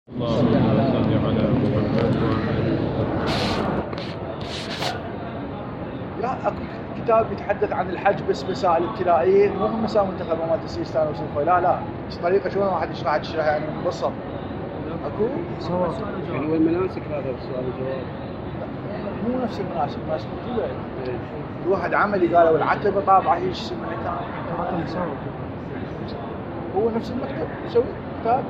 اللهم صل على محمد. لا اكو كتاب يتحدث عن الحج بس مسائل ابتدائيه، مو هم مسائل منتخبه مالت السيستان وسوفا، لا طريقه شلون واحد يشرح يعني مبسط. اكو يعني هو المناسك هذا السؤال الجواب مو نفس المناسك مكتوبه. الواحد عملي قالوا العتبه طابعه هي اسمها كان هو نفس المكتب يسوي كتاب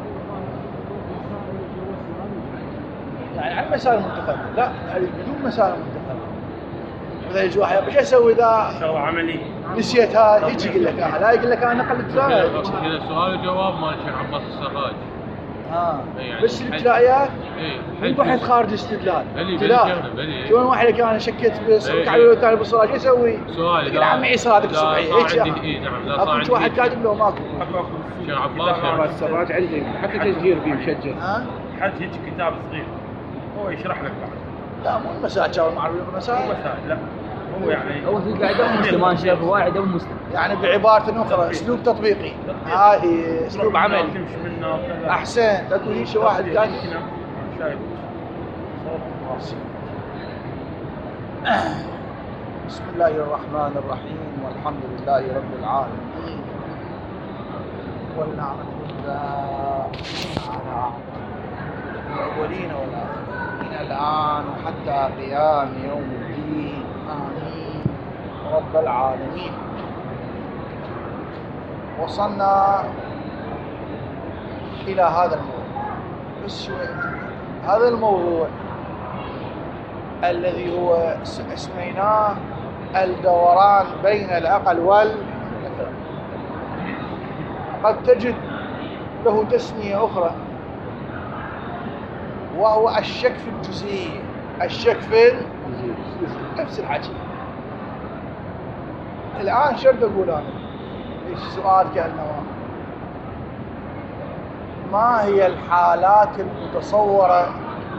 يعني عن مسائل المنتخب، لا بدون مسائل المنتخب. مثلا يجي واحد ايش اسوي اذا شغله عملي نسيتها هيك يقول لك لا يقول لك انا نقلت كذا سؤال وجواب مال الشيخ عباس السراج. يعني بس الابتدائيات اي بحث خارج استدلال. بلي شلون واحد اللي كان شكيت على الثاني بالصراحه ايش يسوي؟ سؤال يقول عمي عيسى هذاك الصبحيه هيك. اي نعم لا اكو صار واحد كاتب له ماكو. الشيخ عباس السراج عندي حتى تسجيل فيه مسجل. حد هيك كتاب صغير هو يشرح لك بعد. لا مو المسائل شاور معروف المسائل. لا هو يعني هو في قاعده مسلم انا شايف واحد او مسلم يعني بعباره اخرى اسلوب تطبيقي، هاي اسلوب عملي تمشي منه وكذا. احسنت. اكو هيك واحد كان شايف بسم الله الرحمن الرحيم والحمد لله رب العالمين والنعمة لله على الأولين والآخرين الآن وحتى قيام يوم الدين آمين رب العالمين. وصلنا إلى هذا الموضوع، بس شوي هذا الموضوع الذي هو سميناه الدوران بين العقل والأكثر. قد تجد له تسمية أخرى وهو الشك في الجزئية. الشك في نفس الحكي. الآن شرد أقول أنا ليش سؤال كأنه ما هي الحالات المتصورة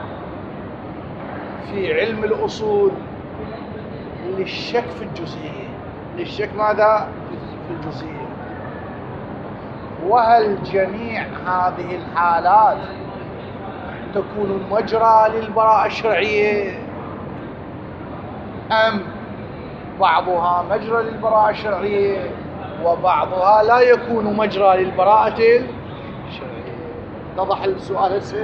في علم الأصول للشك في الجزئية؟ للشك ماذا؟ في الجزئية. وهل جميع هذه الحالات تكون مجرى للبراءة الشرعية أم بعضها مجرى للبراءة الشرعية وبعضها لا يكون مجرى للبراءة الشرعية؟ اتضح السؤال هسه؟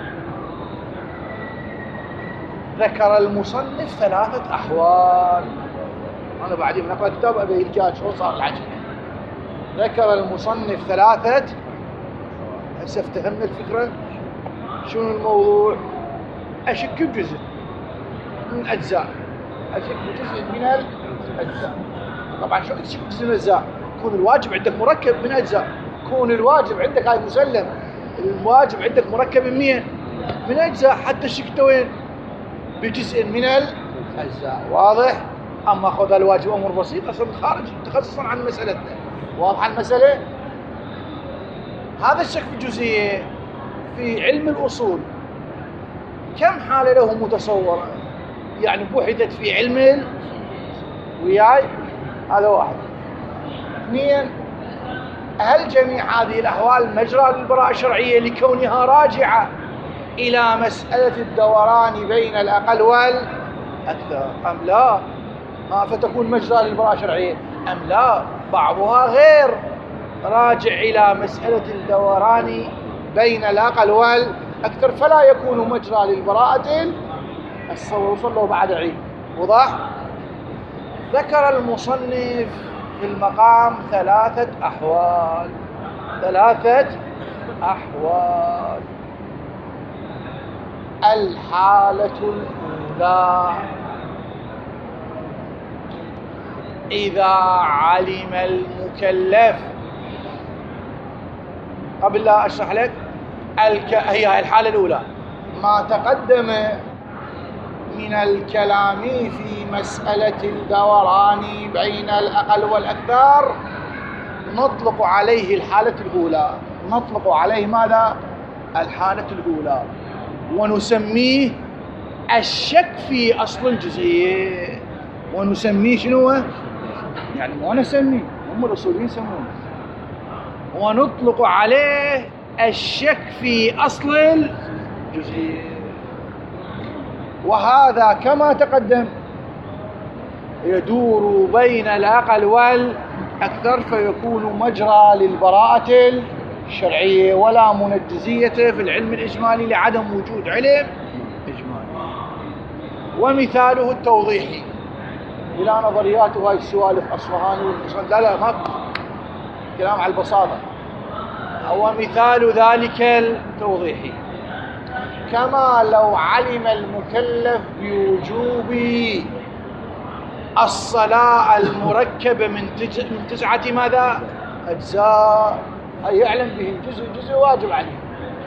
ذكر المصنف ثلاثة أحوال. أنا بعدين نقرأ كتاب أبي الكاد شو صار الحكي. ذكر المصنف ثلاثة. هسه افتهمنا الفكرة. شنو الموضوع؟ أشك بجزء من أجزاء. أشك بجزء من الأجزاء. طبعا شو تشك بجزء من الأجزاء؟ يكون الواجب عندك مركب من أجزاء. يكون الواجب عندك هاي مسلم. الواجب عندك مركب من مين؟ من أجزاء. حتى الشك وين؟ بجزء من الأجزاء. واضح؟ أما خذ الواجب أمر بسيط أصلا خارج تخصصا عن مسألتنا. واضح المسألة؟ هذا الشك في الجزئية في علم الأصول كم حالة له متصورة؟ يعني بحثت في علم وياي. هذا واحد. اثنين، هل جميع هذه الأحوال مجرى للبراءة الشرعية لكونها راجعة إلى مسألة الدوران بين الأقل والأكثر أم لا؟ فتكون مجرى للبراءة الشرعية أم لا؟ بعضها غير راجع إلى مسألة الدوران بين الأقل والأكثر فلا يكون مجرى للبراءة الصور. وصلوا بعد عيد. وضح؟ ذكر المصنف في المقام ثلاثة أحوال. الحالة الأولى إذا علم المكلف. قبل لا أشرح لك هي الحالة الأولى ما تقدم من الكلام في مسألة الدوران بين الأقل والأكثر نطلق عليه الحالة الأولى. نطلق عليه ماذا؟ الحالة الأولى. ونسميه الشك في أصل الجزئية. ونسميه شنو؟ يعني ما نسميه، هم الأصوليين يسمونه. ونطلق عليه الشك في أصل الجزئية. وهذا كما تقدم يدور بين الأقل والأكثر، فيكون مجرى للبراءة الشرعية ولا منجزية في العلم الإجمالي لعدم وجود علم إجمالي. ومثاله التوضيحي إلى نظريات هاي السوالف أصفهاني والمصنف، لا ما كلام على البساطة. ومثال ذلك التوضيحي كما لو علم المكلف بوجوب الصلاة المركبة من 9 ماذا؟ أجزاء، أي يعلم به الجزء واجب عليه،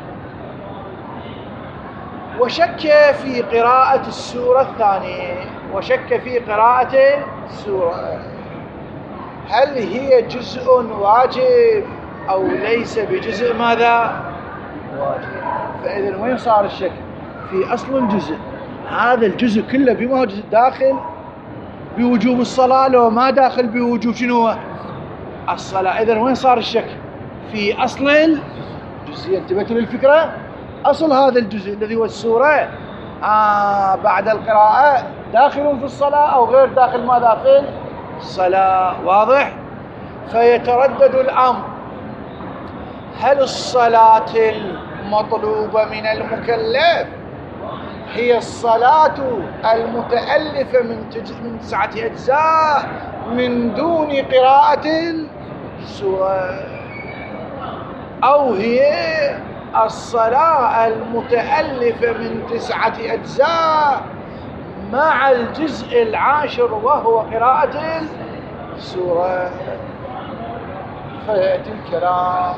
وشك في قراءة السورة الثانية، وشك في قراءة السورة هل هي جزء واجب أو ليس بجزء ماذا؟ واجب. فإذا وين صار الشك؟ في أصل الجزء. هذا الجزء كله بما هو جزء داخل بوجوب الصلاة لو ما داخل بوجوب شنو الصلاة. إذا وين صار الشك؟ في أصل الجزء. انتبهتوا للفكرة؟ أصل هذا الجزء الذي هو السورة بعد القراءة داخل في الصلاة أو غير داخل ماذا في الصلاة. واضح؟ فيتردد الأمر، هل الصلاة المطلوبة من المكلف هي الصلاة المتألفة من 9 أجزاء من دون قراءة السورة، أو هي الصلاة المتألفة من 9 أجزاء مع الجزء العاشر وهو قراءة السورة. فيأتي الكلام،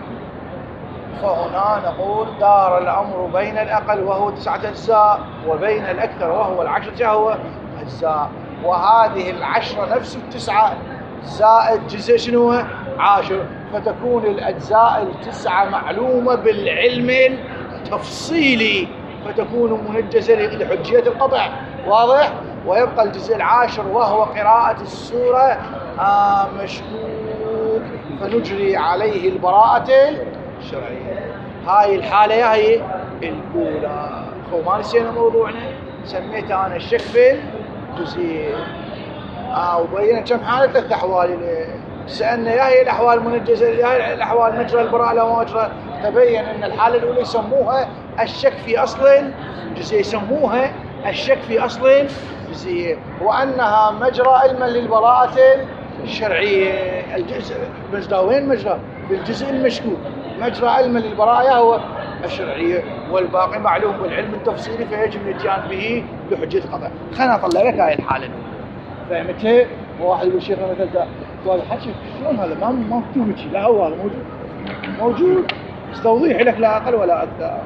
فهنا نقول دار الأمر بين الأقل وهو 9 أجزاء وبين الأكثر وهو 10 أجزاء، وهذه 10 نفس 9 زائد جزء شنو 10، فتكون الأجزاء 9 معلومة بالعلم التفصيلي فتكون منجزة لحجية القطع. واضح؟ ويبقى الجزء 10 وهو قراءة السورة مشكوك، فنجري عليه البراءة الشرعية. هاي الحالة هي الأولى. ما نسينا موضوعنا، سميت أنا الشك في الجزئية وبينت كم حالة 3 أحوال. سألنا يا هي الأحوال المنجزة يا هي الأحوال مجرى البراءة لا مجرى. تبين أن الحالة الأولى يسموها الشك في أصل الجزئية، يسموها الشك في أصل الجزئية، وأنها مجرى علما للبراءة الشرعية. الجزء مجرى وين؟ مجرى بالجزء المشكوك، مجرى علما للبراءة هو الشرعية، والباقي معلوم بالعلم التفصيلي فيجب الاتيان به لحجة القطع. خلنا أطلع لك هاي الحالة الأولى. فهمتها؟ واحد يقول شيخنا مثلا قال حكي شلون هذا ما مكتوب شيء؟ لا هو هذا موجود بس توضيح لك لا أقل ولا أكثر.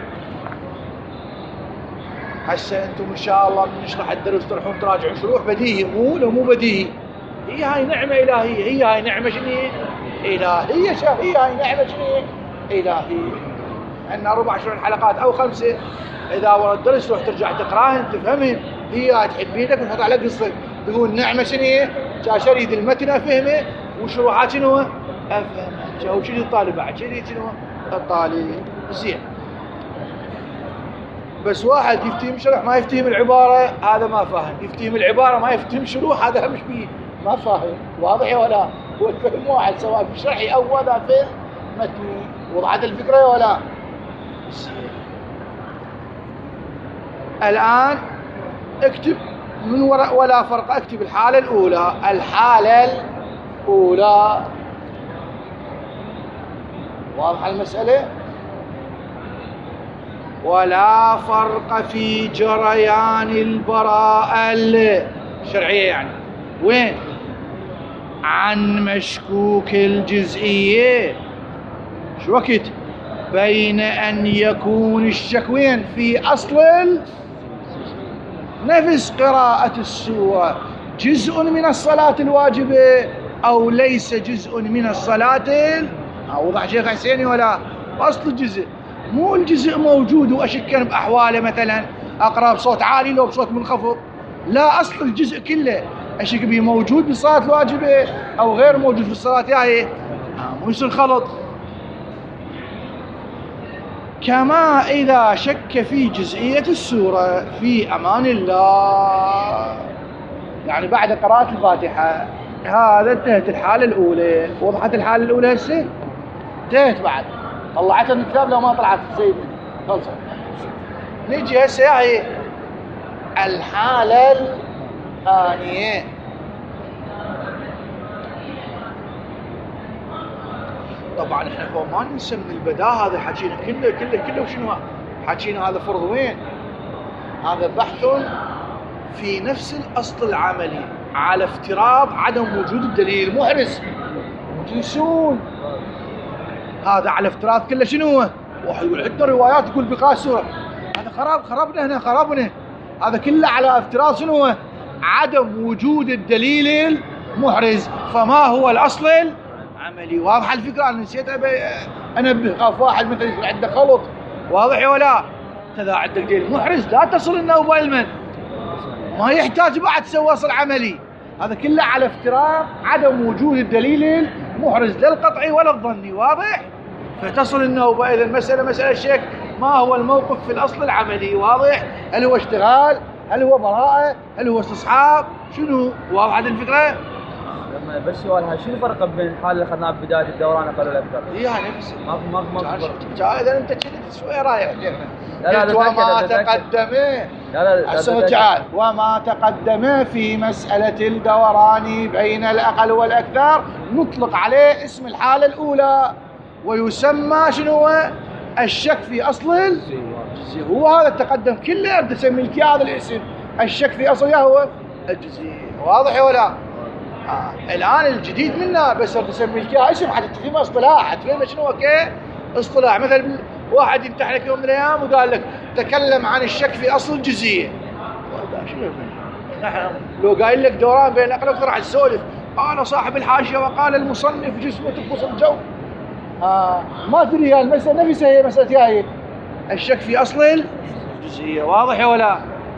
هسه أنتم إن شاء الله من نشرح الدرس تروحون تراجعون شروح بديهي مو بديهي. هي هاي نعمة إلهية، هي هاي نعمة شنو إلهية، هي هاي نعمة شنو إلهية. عندنا 24 حلقات أو 5، إذا ورا الدرس تروح ترجع تقراهن تفهمهن. هي هاي تحب بيدك ونحط على قصة تقول نعمة شنو جاش أريد المتن أفهمه وشروحات شنو أفهمه. جاو شنو الطالب بعد شنو الطالب زين. بس واحد يفتهم شرح ما يفتهم العبارة هذا ما فاهم، يفتهم العبارة ما يفتهم شروح هذا مش بيه ما فاهم. واضح ولا؟ هو الفهم واحد سواء في شرحي أو هذا في متني. وضعت الفكرة ولا؟ الآن اكتب من وراء ولا فرق، اكتب الحالة الأولى. الحالة الأولى واضحة المسألة؟ ولا فرق في جريان البراءة الشرعية، يعني وين؟ عن مشكوك الجزئية. شو وقت؟ بين أن يكون الشك وين؟ في أصل نفس قراءة السورة جزء من الصلاة الواجبة أو ليس جزء من الصلاة. أوضح شيخ حسيني ولا؟ أصل الجزء مو الجزء موجود وأشكن بأحواله، مثلا أقرأ بصوت عالي لو بصوت منخفض، لا أصل الجزء كله أشك به موجود بالصلاة الواجبة أو غير موجود في الصلاة. مو يصير خلط. كما إذا شك في جزئية السورة في أمان الله. يعني بعد قراءة الفاتحة هذا انتهت الحالة الأولى. وضحت الحالة الأولى هسه؟ انتهت بعد. طلعتها من الكتاب لو ما طلعت زين خلصت. نجي هسه هي الحالة الثانية. طبعا احنا ما ننسى من البداية هذا حكينا كله وشنو حكينا. هذا فرض وين؟ هذا بحث في نفس الأصل العملي على افتراض عدم وجود الدليل المحرز. تنسون هذا على افتراض كله شنو هو؟ واحد يقول عندنا روايات تقول بقاء السورة، هذا خربنا هنا خربنا. هذا كله على افتراض شنو هو؟ عدم وجود الدليل المحرز. فما هو الأصل العملي؟ واضحة الفكرة؟ أنا نسيت أنبه. خاف واحد مثلا يكون عنده خلط. واضح ولا؟ إذا عندك دليل محرز لا تصل النوبة المن، ما يحتاج بعد تسوي أصل عملي. هذا كله على افتراض عدم وجود الدليل المحرز لا القطعي ولا الظني. واضح؟ فتصل النوبة. إذا المسألة مسألة شك، ما هو الموقف في الأصل العملي؟ واضح؟ هل هو اشتغال؟ هل هو براءة؟ هل هو استصحاب؟ شنو؟ واضح هذه الفكرة؟ لما بس سؤالها شنو الفرق بين الحالة اللي أخذناها ببداية الدوران أقل ولا أكثر؟ هي نفس ما إذا أنت كنت شوية رايح لا وما تقدمه. لا وما تقدم في مسألة الدوران بين الأقل والأكثر نطلق عليه اسم الحالة الأولى، ويسمى شنو هو؟ الشك في أصل الجزئية. هو هذا التقدم كله تسمي لك هذا الاسم الشك في أصل هو الجزئية. واضح ولا؟ الآن الجديد منه بس تسمي لك اسم حتى تفهم اصطلاح، تفهم شنو هو اصطلاح. مثلا واحد يمتحنك يوم من الايام وقال لك تكلم عن الشك في اصل الجزئيه. نحن لو قايل لك دوران بين الاقل والاكثر راح تسولف. قال صاحب الحاشيه وقال المصنف جسمه تنقص الجو. ما تدري هي المساله نفسها هي مساله هي الشك في اصل الجزئيه. واضح ولا؟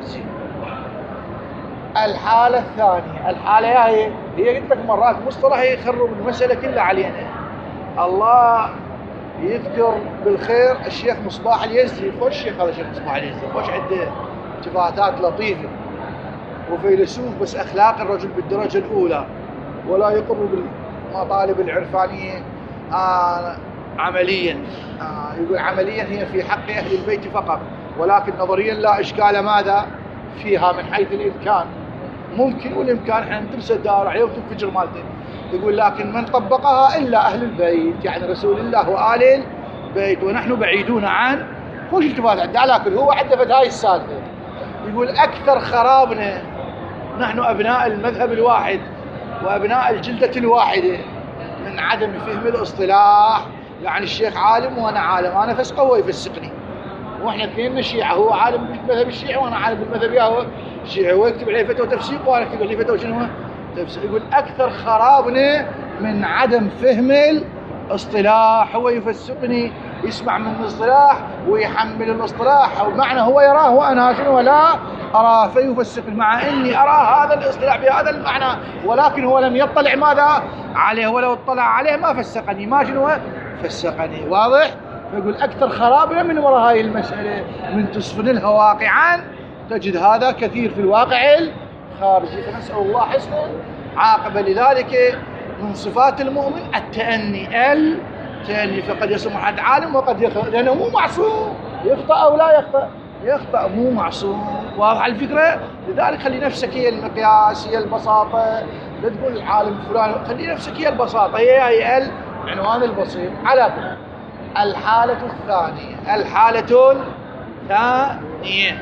الحاله الثانيه، الحاله هي قلت لك مرات مصطلح يخرب المساله كلها علينا. الله يذكر بالخير الشيخ مصباح اليزدي. خوش شيخ هذا الشيخ مصباح اليزدي، خوش عنده اتفاقات لطيفه وفيلسوف، بس اخلاق الرجل بالدرجه الاولى ولا يقر بالمطالب العرفانيه عمليا. يقول عمليا هي في حق اهل البيت فقط، ولكن نظريا لا اشكال ماذا فيها من حيث الامكان. ممكن والامكان احنا ندرس الدار عليه وتنفجر مالته. يقول لكن من طبقها إلا أهل البيت، يعني رسول الله وآل البيت، ونحن بعيدون عن خوش التفات عنده. لكن هو عنده فد هاي السالفة. يقول أكثر خرابنا نحن أبناء المذهب الواحد وأبناء الجلدة الواحدة من عدم فهم الاصطلاح. يعني الشيخ عالم وأنا عالم، أنا فسقه وهو يفسقني، وإحنا اثنين شيعة. هو عالم بالمذهب الشيعي وأنا عالم بالمذهب الشيعي. هو يكتب عليه فتوى تفسيق وأنا أكتب عليه فتوى شنو؟ يقول أكثر خرابنا من عدم فهم الاصطلاح. هو يفسقني، يسمع من الاصطلاح ويحمل الاصطلاح أو معنى هو يراه وأنا شنو لا أراه، فيفسقني مع إني أرى هذا الاصطلاح بهذا المعنى، ولكن هو لم يطلع ماذا عليه، ولو اطلع عليه ما فسقني، ما شنو فسقني. واضح؟ فيقول أكثر خرابنا من وراء هاي المسألة، من تصفن لها واقعا تجد هذا كثير في الواقع خارجي. فنسأل الله حسن عاقبة. لذلك من صفات المؤمن التأني، فقد يصوم حد عالم وقد يخطئ، لأنه مو معصوم، يخطئ أو لا يخطئ مو معصوم. واضح الفكرة؟ لذلك خلي نفسك هي المقياس، هي البساطة. لا تقول العالم فلان، خلي نفسك هي البساطة، هي العنوان البسيط. على الحالة الثانية، الحالة الثانية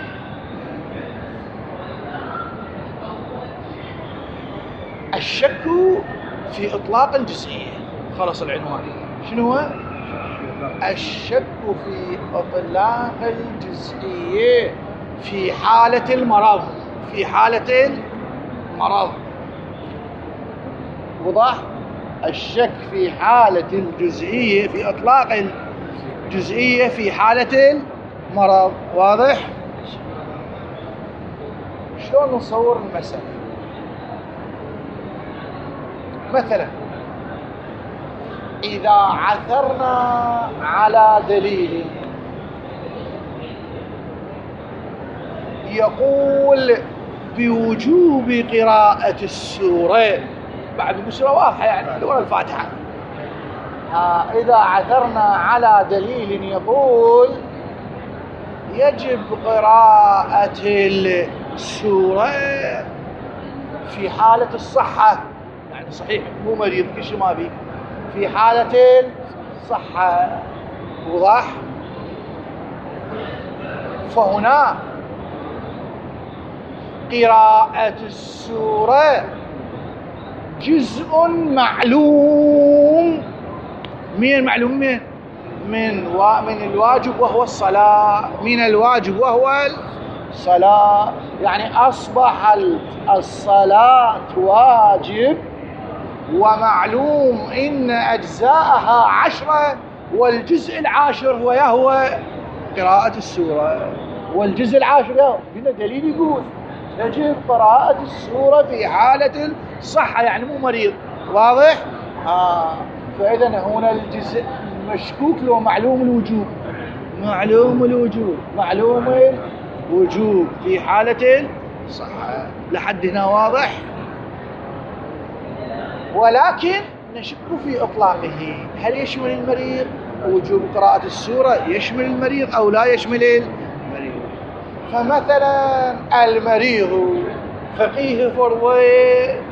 الشك في إطلاق الجزئية. خلص العنوان. شنو هو؟ الشك في إطلاق الجزئية في حالة المرض. في حالة المرض. وضح؟ الشك في حالة الجزئية، في إطلاق الجزئية في حالة المرض. واضح؟ شلون نصور المسألة؟ مثلا إذا عثرنا على دليل يقول بوجوب قراءة السورة بعد السورة واضحة يعني ولا الفاتحة. إذا عثرنا على دليل يقول يجب قراءة السورة في حالة الصحة، يعني صحيح مو مريض كل شيء ما بيه، في حالة الصحة وضح، فهنا قراءة السورة جزء معلوم. من معلوم من الواجب وهو الصلاة، من الواجب وهو الصلاة، يعني أصبح الصلاة واجب ومعلوم إن أجزاءها 10 والجزء العاشر ويهو قراءة السورة. والجزء العاشر يهو هنا دليل يقول يجب قراءة السورة في حالة الصحة، يعني مو مريض. واضح؟ فإذا هنا الجزء مشكوك له معلوم الوجوب، معلوم الوجوب، معلوم الوجوب في حالة الصحة. لحد هنا واضح؟ ولكن نشك في إطلاقه، هل يشمل المريض؟ وجوب قراءة السورة يشمل المريض أو لا يشمل المريض؟ فمثلا المريض فقيه فرضين،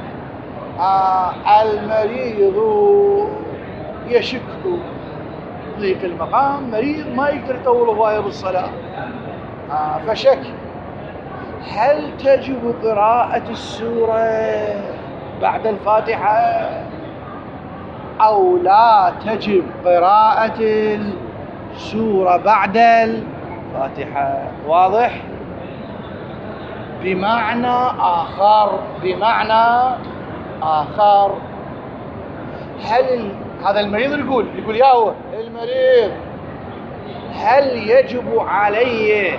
المريض يشك ذيك المقام، مريض ما يقدر يطول هواية بالصلاة، فشك هل تجب قراءة السورة بعد الفاتحة أو لا تجب قراءة السورة بعد الفاتحة؟ واضح؟ بمعنى آخر هل هذا المريض يقول يا هو المريض هل يجب عليه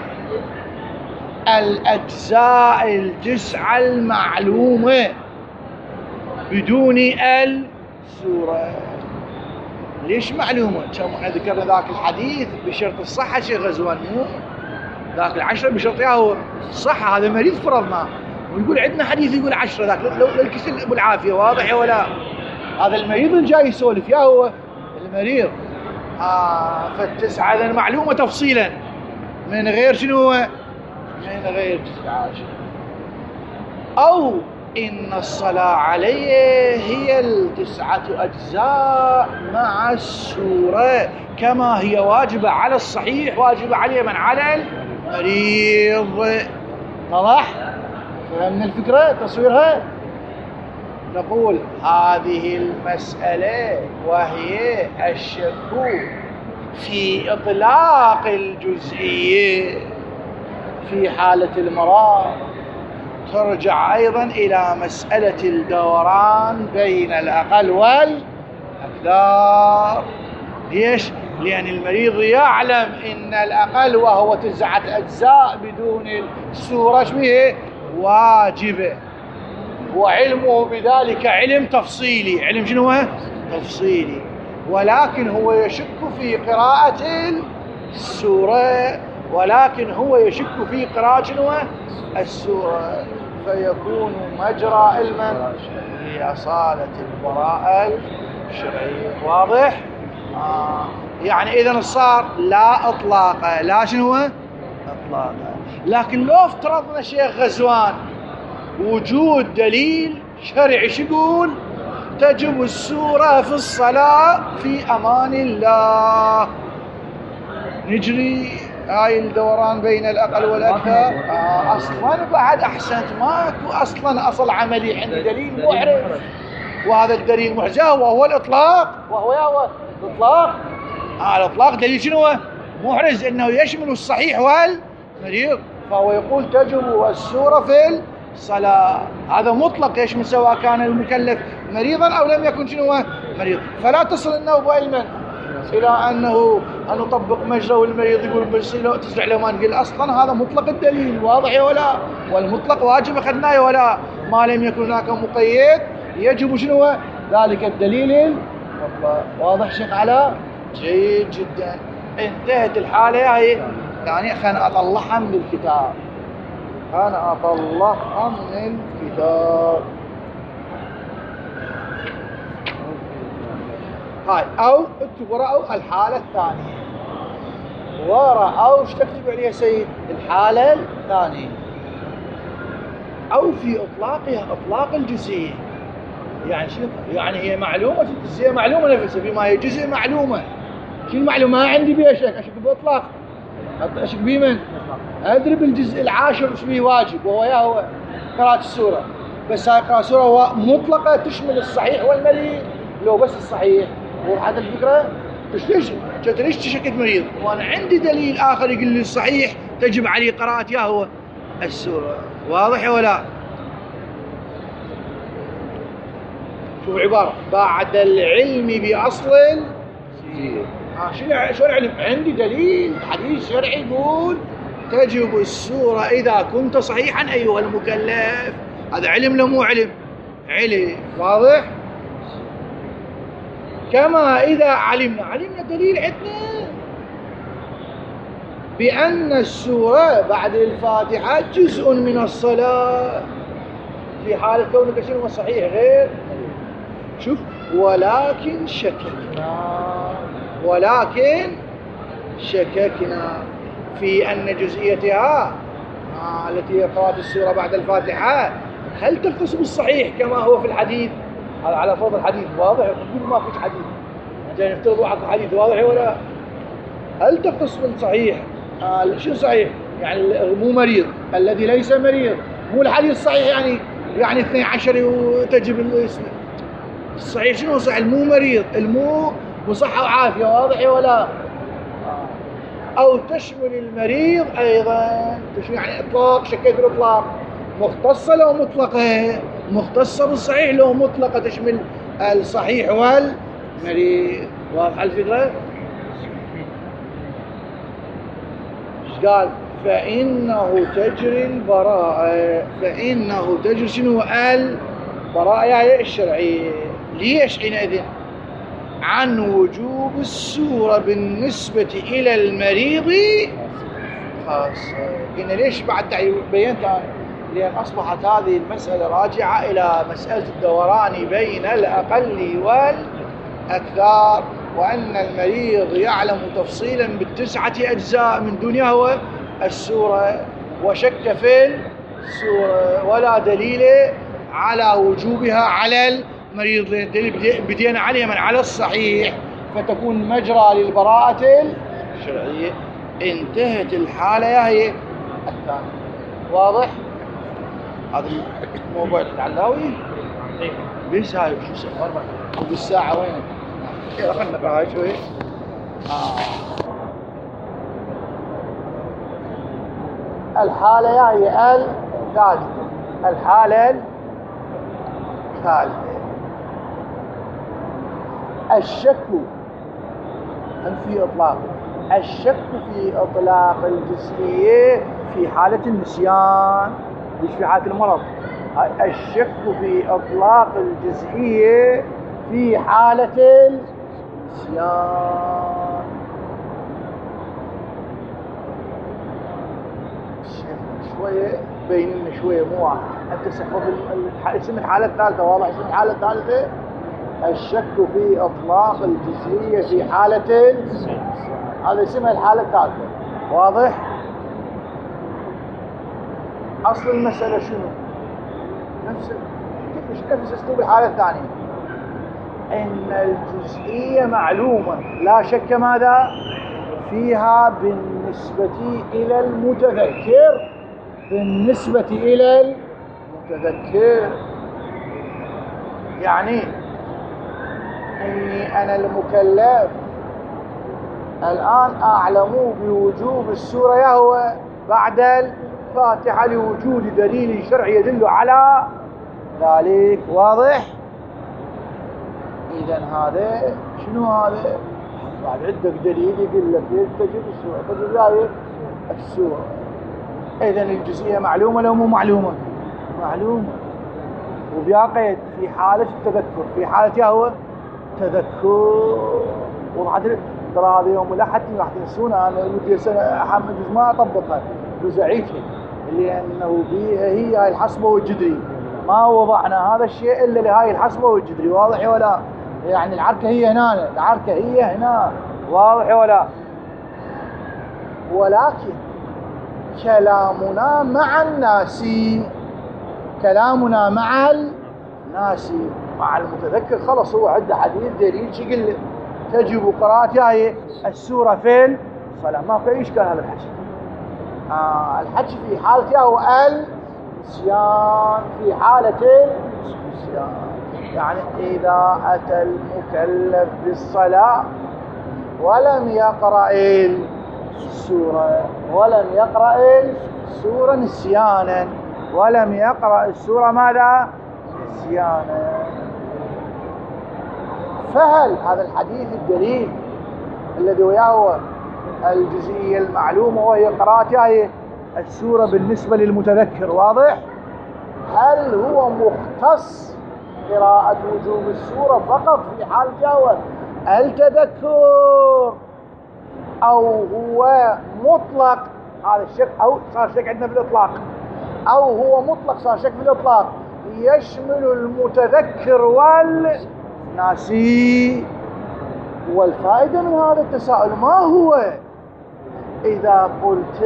الأجزاء 9 المعلومة بدون السورة؟ ليش معلومة؟ كما ذكرنا ذاك الحديث بشرط الصحة شيخ غزوان، مو ذاك 10 بشرط ياهو الصحة. هذا مريض فرضنا ويقول عندنا حديث يقول 10، ذاك لو الكسل ابو العافية. واضح يا ولا؟ هذا المريض الجاي يسولف يا هو المريض. فالتسعة إذن معلومة تفصيلا من غير شنو؟ من غير جزء عاشر. أو إن الصلاة عليه هي 9 أجزاء مع السورة كما هي واجبة على الصحيح واجبة عليه من على المريض. واضح؟ فهمنا الفكرة تصويرها؟ نقول هذه المسألة وهي الشك في إطلاق الجزئية في حالة المرض ترجع أيضا إلى مسألة الدوران بين الأقل والأكثر. ليش؟ لأن المريض يعلم إن الأقل وهو 9 أجزاء بدون السورة شبيه واجبة، وعلمه بذلك علم تفصيلي. علم شنو هو؟ تفصيلي. ولكن هو يشك في قراءة السورة، ولكن هو يشك في قراءة شنو؟ السورة، فيكون مجرى علما لأصالة البراءة الشرعية. واضح؟ يعني إذن صار لا إطلاق، لا شنو؟ إطلاق. لكن لو افترضنا شيخ غزوان وجود دليل شرعي شو يقول؟ تجب السورة في الصلاة في أمان الله. نجري هاي الدوران بين الأقل والأكثر. أصلا بعد أحسنت ماكو أصلا أصل عملي عندي دليل محرز، وهذا الدليل محرز وهو الإطلاق. وهو الإطلاق. الإطلاق دليل شنو؟ محرز إنه يشمل الصحيح والمريض، فهو يقول تجب السورة في الصلاة. هذا مطلق يشمل سواء كان المكلف مريضا أو لم يكن شنو؟ مريض. فلا تصل النوبة علما إلى أنه أن نطبق مجرى والمريض يقول بس تسرع له ما نقول. أصلا هذا مطلق الدليل. واضح يا ولا؟ والمطلق واجب أخذناه يا ولا؟ ما لم يكن هناك مقيد يجب شنو؟ ذلك الدليل المطلق. واضح شيخ علاء؟ جيد جدا. انتهت الحالة هاي. يعني خلنا أطلعها من الكتاب. أنا أطلقها من الكتاب. هاي أو اكتب ورأوا الحالة الثانية. ورأوا ايش تكتب عليها سيد؟ الحالة الثانية. أو في إطلاقها إطلاق الجزئية. يعني شنو؟ يعني هي معلومة الجزئية معلومة نفسها بما هي جزء معلومة. شو المعلومة؟ ما عندي بيها شك، أشك بإطلاق. أشك بمن؟ أدري بالجزء العاشر ايش به واجب وهو هو قراءة السورة. بس هاي قراءة السورة مطلقة تشمل الصحيح والمريض. لو بس الصحيح وهذا الفكرة ليش تشكك مريض؟ وأنا عندي دليل آخر يقول لي الصحيح تجب عليه قراءة هو السورة. واضح ولا؟ شوف عبارة بعد العلم بأصل شو العلم؟ عندي دليل حديث شرعي يقول تجب السورة إذا كنت صحيحا أيها المكلف. هذا علم لو مو علم؟ علم. واضح؟ كما إذا علمنا دليل عندنا بأن السورة بعد الفاتحة جزء من الصلاة في حالة كونك شنو صحيح غير. شوف ولكن شككنا في أن جزئيتها التي هي قراءة السورة بعد الفاتحة هل تختص بالصحيح كما هو في الحديث؟ هذا على فرض الحديث واضح. يقول ما فيش حديث، يعني نفترض واحد حديث واضح ولا هل تختص بالصحيح؟ شو صحيح؟ يعني مو مريض، الذي ليس مريض، مو الحديث صحيح يعني 12 وتجب الصحيح. شنو صحيح؟ المو مريض، المو بصحة وعافية. واضح ولا؟ أو تشمل المريض أيضا. يعني إطلاق، شكيت الإطلاق مختصة لو مطلقة؟ مختصة بالصحيح لو مطلقة تشمل الصحيح والمريض. واضح الفكرة؟ ايش قال؟ فإنه تجري البراءة. فإنه تجري شنو؟ البراءة يعني الشرعية. ليش حينئذ؟ عن وجوب السورة بالنسبة إلى المريض خاصة. قلنا ليش بعد بينت؟ لأن أصبحت هذه المسألة راجعة إلى مسألة الدوران بين الأقل والأكثر، وأن المريض يعلم تفصيلا بالتسعة أجزاء من دنيا هو السورة، وشك في السورة ولا دليل على وجوبها على المريض. لأن الدليل بدينا عليه من على الصحيح، فتكون مجرى للبراءة الشرعية. انتهت الحالة هي الثانية. واضح؟ هذا الموبايل العلاوي ليش هاي شو سوى بالساعة وين؟ خلنا بقى شوي. الحالة هي الثالثة. الحالة الثالثة الشك في إطلاق. الشك في إطلاق الجزئية في حالة النسيان، مش في حالة المرض. الشك في إطلاق الجزئية في حالة النسيان. شوية بين لنا شوية مو واحد. أنت سحب اسم الحالة الثالثة. واضح اسم الحالة الثالثة؟ الشك في إطلاق الجزئية في حالة هذا اسمها الحالة الثالثة. واضح؟ أصل المسألة شنو؟ نفس أسلوب الحالة الثانية. إن الجزئية معلومة لا شك ماذا فيها بالنسبة إلى المتذكر. بالنسبة إلى المتذكر يعني إني أنا المكلف الآن أعلم بوجوب السورة هو بعد الفاتحة لوجود دليل شرعي يدل على ذلك. واضح؟ إذن هذا شنو هذا؟ بعد عندك دليل يقول لك تجب السورة، تجب لا السورة. إذن الجزئية معلومة لو مو معلومة؟ معلومة. وبيا قيد في حالة التذكر. في حالة هو تذكر. وضعت ترى هذا يوم الأحد راح تنسونا. أنا ودي سنة أحمد ما أطبقها جزئيتها. لأنه بيها هي هاي الحصبة والجدري، ما وضعنا هذا الشيء إلا لهاي الحصبة والجدري. واضح ولا؟ يعني العركة هي هنا، العركة هي هنا. واضح ولا؟ ولكن كلامنا مع الناس، كلامنا مع الناس، مع المتذكر خلص هو عنده حديث دليل شو يقول له تجب قراءة هاي السورة في الصلاة. ما في إشكال هذا الحكي. الحكي في حالة هو النسيان، في حالة النسيان. يعني إذا أتى المكلف بالصلاة ولم يقرأ السورة، ولم يقرأ السورة نسيانا، ولم يقرأ السورة ماذا؟ نسيانا. فهل هذا الحديث الدليل الذي وياه الجزئية المعلومة وهي قراءة السورة بالنسبة للمتذكر، واضح؟ هل هو مختص قراءة وجوب السورة فقط في حال جاوز التذكر، أو هو مطلق هذا الشك، أو صار شك عندنا في الإطلاق، أو هو مطلق صار شك في الإطلاق يشمل المتذكر والناسي؟ والفائدة من هذا التساؤل ما هو؟ إذا قلت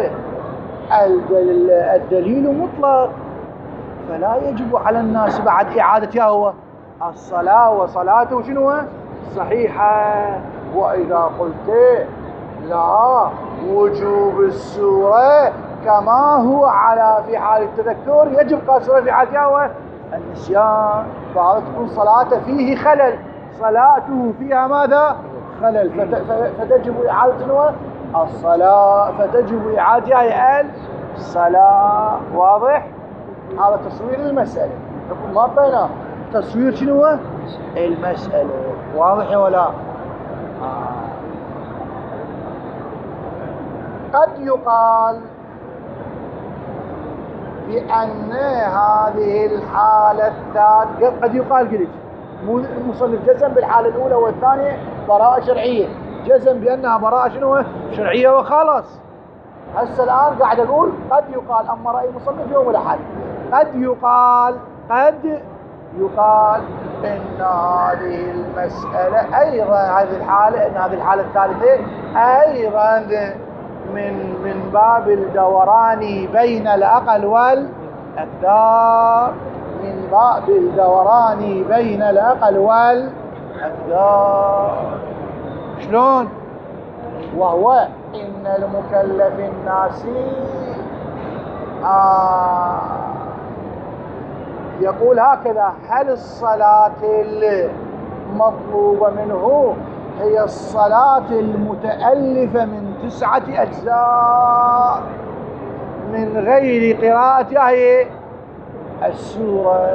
الدليل مطلق فلا يجب على الناس بعد إعادتها هو الصلاة وصلاته شنو صحيحة. وإذا قلت لا، وجوب السورة كما هو على في حال التذكر يجب قراءة السورة في حالتها هو النسيان، فهذا تكون صلاته فيه خلل، صلاته فيها ماذا؟ خلل، فتجب إعادة الصلاة، فتجب إعادة الصلاة. واضح؟ هذا تصوير المسألة، نقول ما بينا تصوير شنو المسألة. واضح ولا؟ قد يقال بأن هذه الحالة الثالثة، قد يقال قلت المصنف جزم بالحالة الأولى والثانية براءة شرعية، جزم بأنها براءة شنو شرعية وخلاص. هسه الآن قاعد أقول قد يقال، أما رأي المصنف يوم الأحد قد يقال إن هذه المسألة أيضا هذه الحالة، إن هذه الحالة الثالثة أيضا من باب الدوران بين الأقل والأكثر، من باب الدوران بين الأقل والأكثر. شلون؟ وهو إن المكلف الناسي يقول هكذا: هل الصلاة المطلوبة منه هي الصلاة المتألفة من 9 أجزاء من غير قراءة هي السورة،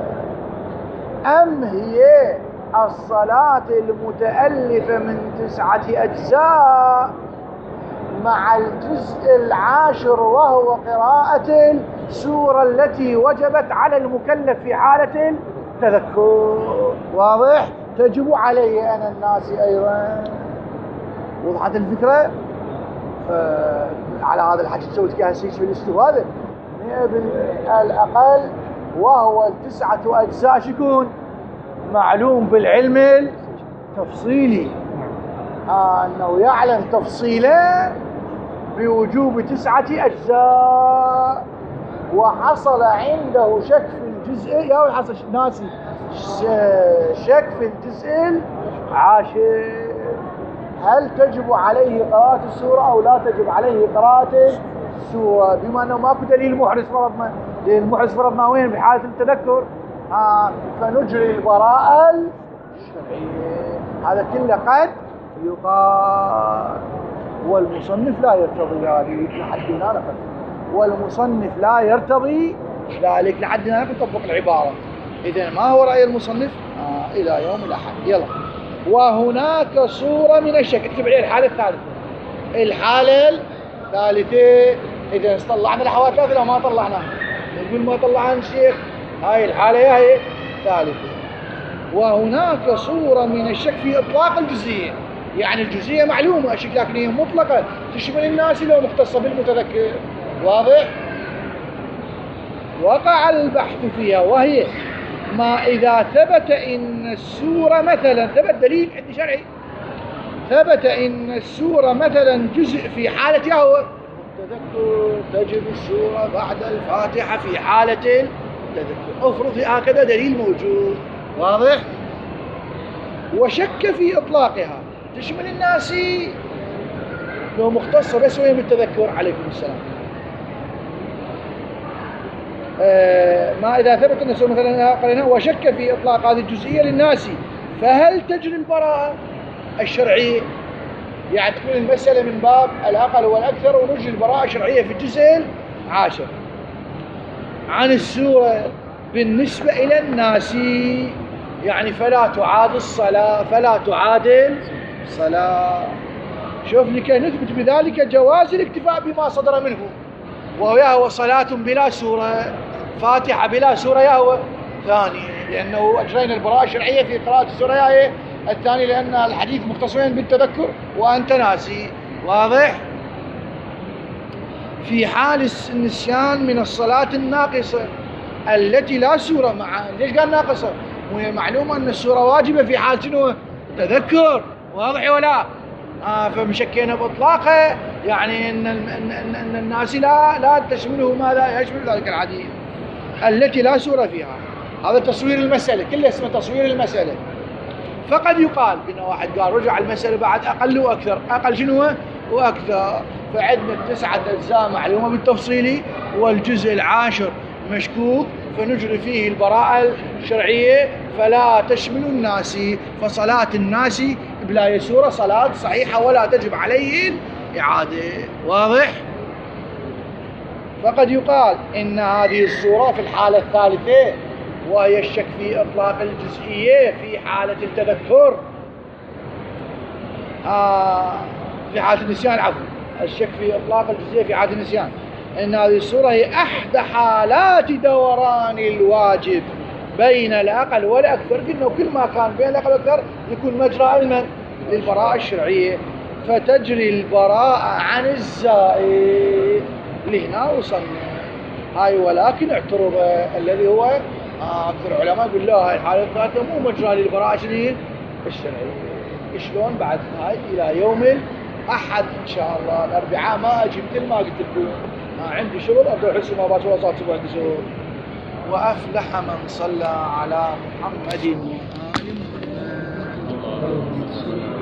أم هي الصلاة المتألفة من 9 أجزاء مع الجزء العاشر وهو قراءة السورة التي وجبت على المكلف في حالة التذكر؟ واضح؟ تجب عليه أنا الناس أيضا. وضحت الفكرة؟ على هذا الحكي سويت كهسيش في الاستفادة 100% الأقل، وهو 9 أجزاء شكون معلوم بالعلم التفصيلي، أنه يعلم تفصيلا بوجوب 9 أجزاء، وحصل عنده شك في الجزء، يا حصل ناسي شك في الجزء العاشر، هل تجب عليه قراءة السورة أو لا تجب عليه قراءة السورة؟ بما أنه ماكو دليل محرز فرضنا، المحرز فرضنا وين؟ بحالة التذكر، فنجري البراءة الشرعية. هذا كله قد يقال، والمصنف لا يرتضي ذلك لحدنا نقل، والمصنف لا يرتضي ذلك لحدنا نقل. نطبق العبارة. إذن ما هو رأي المصنف؟ إلى يوم الأحد. يلا. وهناك صورة من الشك، اكتب عليه الحالة الثالثة. الحالة الثالثة إذا طلعنا الأحوال ثلاثة لا ما طلعناها، نقول ما طلعنا الشيخ، هاي الحالة هي الثالثة. وهناك صورة من الشك في إطلاق الجزئية، يعني الجزئية معلومة الشك، لكن هي مطلقة تشمل الناس لو مختصة بالمتذكر. واضح؟ وقع البحث فيها، وهي ما إذا ثبت إن السورة مثلا، ثبت دليل عندي شرعي، ثبت إن السورة مثلا جزء في حالة يهوى التذكر، تجب السورة بعد الفاتحة في حالة التذكر، افرض هكذا دليل موجود واضح. وشك في إطلاقها، تشمل الناس لو مختصة بس وين بالتذكر. عليكم السلام. ما إذا ثبت أن السورة مثلا قالنا وشك في إطلاق هذه الجزئية للناس، فهل تجري البراءة الشرعية؟ يعني تكون المسألة من باب الأقل والأكثر، ونجري البراءة الشرعية في الجزء العاشر عن السورة بالنسبة إلى الناس، يعني فلا تعاد الصلاة، فلا تعادل صلاة. شوف لكي نثبت بذلك جواز الاكتفاء بما صدر منه، وهو صلاة بلا سورة، فاتحة بلا سورة يهوى ثاني، لأنه أجرينا البراءة الشرعية في قراءة السورة يهوى الثاني، لأن الحديث مختصرين بالتذكر وأنت ناسي واضح. في حال النسيان من الصلاة الناقصة التي لا سورة مع، ليش قال ناقصة؟ وهي معلومة أن السورة واجبة في حال شنو؟ تذكر، واضح ولا؟ فمشكينا بإطلاقه، يعني أن الناس لا تشمله ما لا يشمل ذلك الحديث التي لا سورة فيها. هذا تصوير المسألة، كله اسمه تصوير المسألة. فقد يقال بأن واحد قال رجع المسألة بعد أقل وأكثر، أقل شنو وأكثر، فعندنا 9 أجزاء معلومة بالتفصيل، والجزء العاشر مشكوك، فنجري فيه البراءة الشرعية فلا تشمل الناس، فصلاة الناس بلا يسورة صلاة صحيحة ولا تجب عليه الإعادة، واضح؟ فقد يقال إن هذه الصورة في الحالة الثالثة، وهي الشك في إطلاق الجزئية في حالة التذكر، في حالة النسيان، عفوا، الشك في إطلاق الجزئية في حالة النسيان، إن هذه الصورة هي أحد حالات دوران الواجب بين الأقل والأكثر. قلنا كل ما كان بين الأقل والأكثر يكون مجرى علما للبراءة الشرعية، فتجري البراءة عن الزائد. لهنا وصلنا هاي، ولكن اعترض الذي هو أكثر علماء يقول لا، هاي الحالة الثالثة مو مجرى للبراءة الشرعية. شلون بعد هاي إلى يوم الأحد إن شاء الله، الأربعاء ما أجي مثل ما قلت لكم، عندي شغل أبدأ أحس ما باش وصلت أسبوع عندي شغل. وأفلح من صلى على محمد وآل محمد.